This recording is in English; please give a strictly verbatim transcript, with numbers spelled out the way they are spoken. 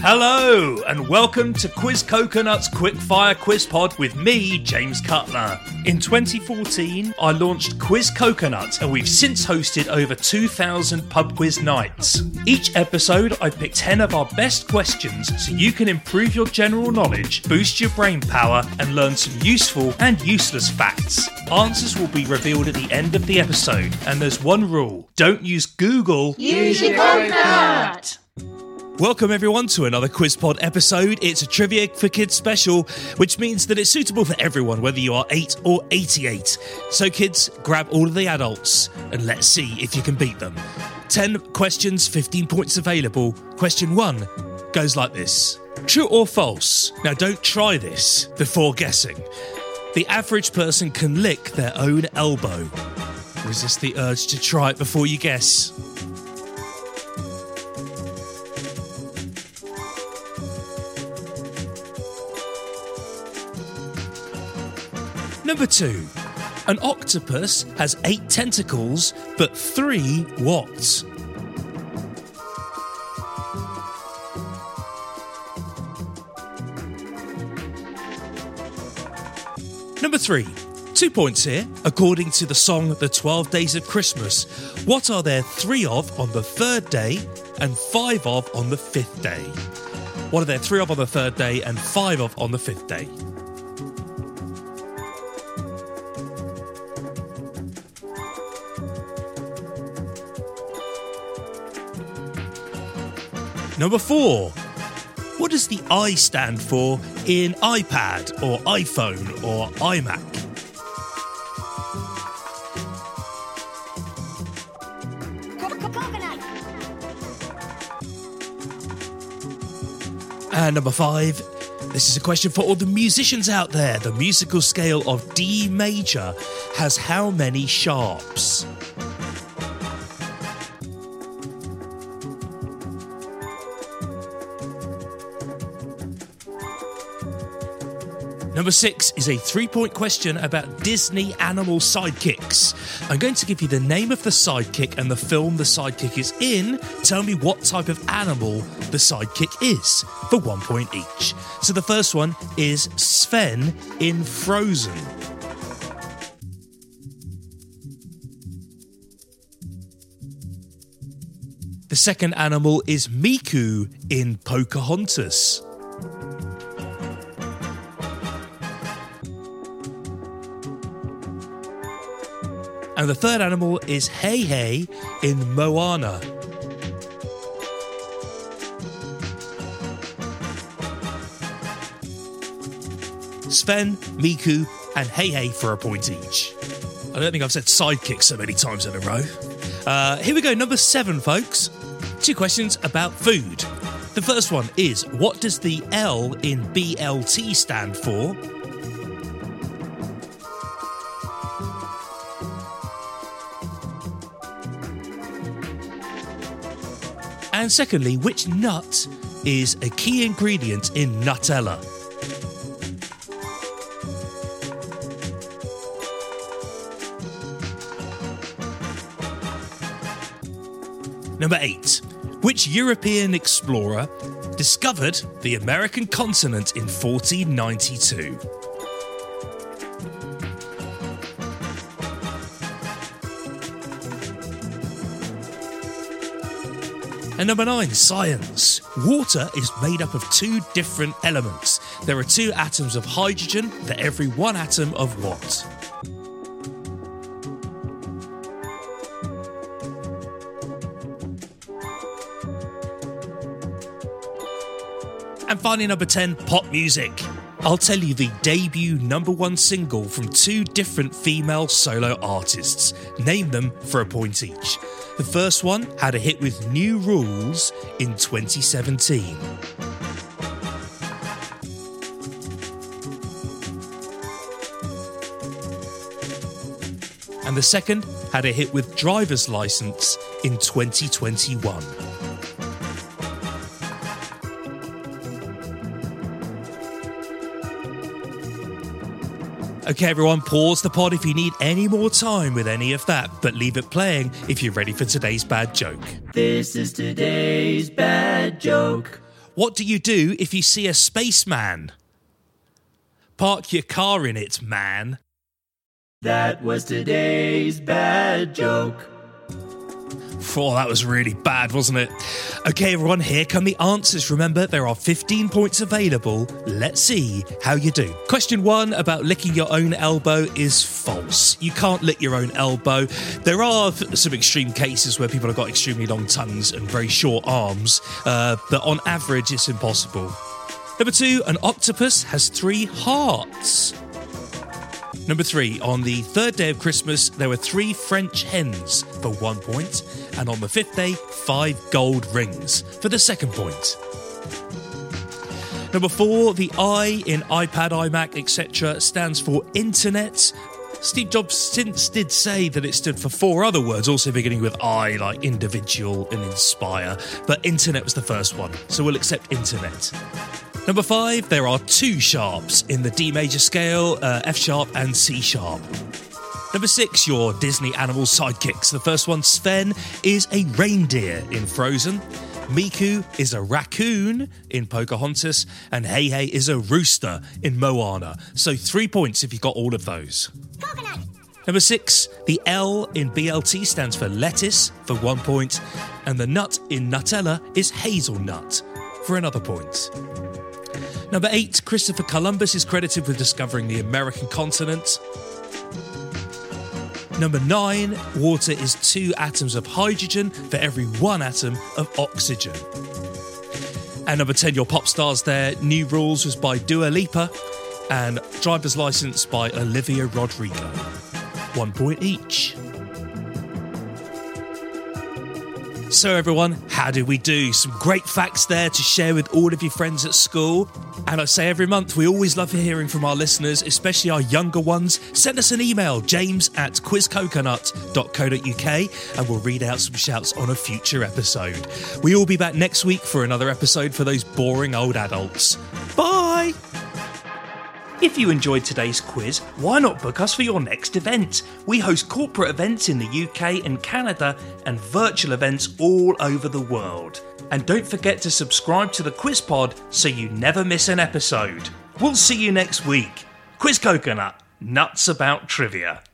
Hello, and welcome to Quiz Coconut's Quickfire Quiz Pod with me, James Cutler. In twenty fourteen, I launched Quiz Coconut, and we've since hosted over two thousand pub quiz nights. Each episode, I pick ten of our best questions so you can improve your general knowledge, boost your brain power, and learn some useful and useless facts. Answers will be revealed at the end of the episode, and there's one rule: don't use Google. Use your coconut! Welcome everyone to another QuizPod episode. It's a Trivia for Kids special, which means that it's suitable for everyone, whether you are eight or eighty-eight. So kids, grab all of the adults and let's see if you can beat them. ten questions, fifteen points available. Question one goes like this. True or false? Now don't try this before guessing. The average person can lick their own elbow. Resist the urge to try it before you guess. Number two, an octopus has eight tentacles, but three what? Number three, two points here. According to the song The twelve Days of Christmas, what are there three of on the third day and five of on the fifth day? What are there three of on the third day and five of on the fifth day? Number four, what does the I stand for in iPad or iPhone or iMac? Coconut. And number five, this is a question for all the musicians out there. The musical scale of D major has how many sharps? Number six is a three-point question about Disney animal sidekicks. I'm going to give you the name of the sidekick and the film the sidekick is in. Tell me what type of animal the sidekick is, for one point each. So the first one is Sven in Frozen. The second animal is Miku in Pocahontas. And the third animal is Heihei in Moana. Sven, Miku, and Heihei for a point each. I don't think I've said sidekick so many times in a row. Uh, here we go, number seven, folks. Two questions about food. The first one is, what does the L in B L T stand for? And secondly, which nut is a key ingredient in Nutella? Number eight. Which European explorer discovered the American continent in fourteen ninety-two? And number nine, science. Water is made up of two different elements. There are two atoms of hydrogen for every one atom of what? And finally, number ten, pop music. I'll tell you the debut number one single from two different female solo artists. Name them for a point each. The first one had a hit with New Rules in twenty seventeen. And the second had a hit with Driver's License in twenty twenty-one. Okay, everyone, pause the pod if you need any more time with any of that, but leave it playing if you're ready for today's bad joke. This is today's bad joke. What do you do if you see a spaceman? Park your car in it, man. That was today's bad joke. Oh, that was really bad, wasn't it? Okay, everyone, here come the answers. Remember, there are fifteen points available. Let's see how you do. Question one about licking your own elbow is false. You can't lick your own elbow. There are some extreme cases where people have got extremely long tongues and very short arms, uh, but on average, it's impossible. Number two, an octopus has three hearts. Number three, on the third day of Christmas, there were three French hens for one point, and on the fifth day, five gold rings for the second point. Number four, the I in iPad, iMac, et cetera stands for Internet. Steve Jobs since did say that it stood for four other words, also beginning with I, like individual and inspire, but Internet was the first one, so we'll accept Internet. Number five, there are two sharps in the D major scale, uh, F sharp and C sharp. Number six, your Disney animal sidekicks. The first one, Sven, is a reindeer in Frozen. Miku is a raccoon in Pocahontas. And Hey Hey is a rooster in Moana. So three points if you got all of those. Coconut. Number six, the L in B L T stands for lettuce for one point. And the nut in Nutella is hazelnut for another point. Number eight, Christopher Columbus is credited with discovering the American continent. Number nine, water is two atoms of hydrogen for every one atom of oxygen. And number ten, your pop stars there, New Rules was by Dua Lipa and Driver's License by Olivia Rodrigo. One point each. So everyone, how did we do? Some great facts there to share with all of your friends at school. And I say every month, we always love hearing from our listeners, especially our younger ones. Send us an email, james at quizcoconut dot co dot uk, and we'll read out some shouts on a future episode. We will be back next week for another episode for those boring old adults. Bye! If you enjoyed today's quiz, why not book us for your next event? We host corporate events in the U K and Canada and virtual events all over the world. And don't forget to subscribe to the Quiz Pod so you never miss an episode. We'll see you next week. Quiz Coconut, nuts about trivia.